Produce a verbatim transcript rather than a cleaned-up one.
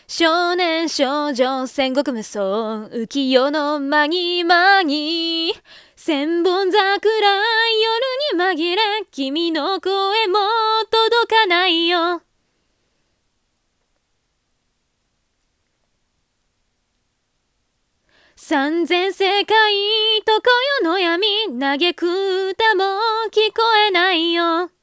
少年少女戦国無双浮世のまぎまぎ千本桜夜に紛れ君の声も届かないよ。三千世界とこよの闇嘆く歌も聞こえないよ。